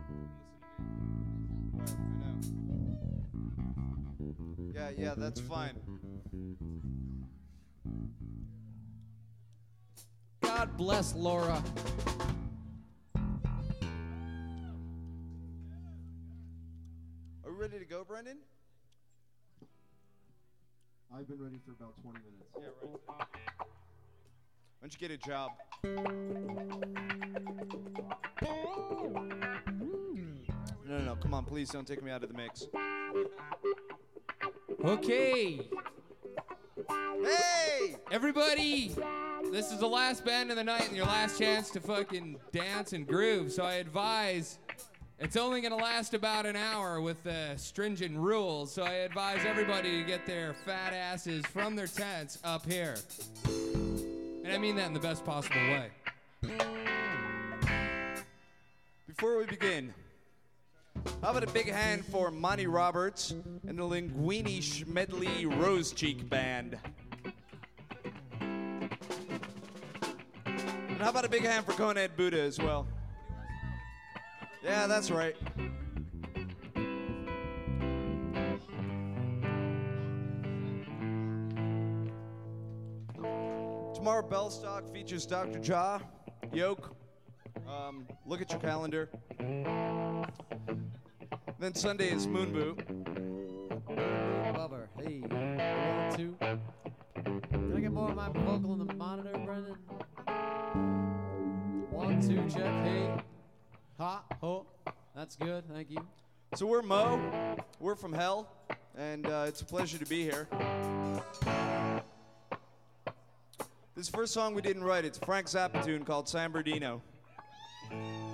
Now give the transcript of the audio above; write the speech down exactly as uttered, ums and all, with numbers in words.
Yeah, yeah, that's fine. God bless Laura. Are we ready to go, Brendan? I've been ready for about twenty minutes. Yeah, right. Why don't you get a job? No, no, no, come on, please don't take me out of the mix. Okay. Hey! Everybody, this is the last band of the night and your last chance to fucking dance and groove, so I advise it's only going to last about an hour with the stringent rules, so I advise everybody to get their fat asses from their tents up here. And I mean that in the best possible way. Before we begin, how about a big hand for Monty Roberts and the Linguini Schmedley Rose Cheek Band? And how about a big hand for Conad Buddha as well? Yeah, that's right. Tomorrow, Bellstock features Doctor Ja, Yoke. Um, look at your calendar. Then Sunday is Moon Boot. Bubber, hey, one, two. Can I get more of my vocal in the monitor, Brendan? One, two, check, hey. Ha, ho. That's good, thank you. So we're Mo, we're from Hell, and uh, it's a pleasure to be here. This first song we didn't write, it's a Frank Zappa tune called San Bernardino.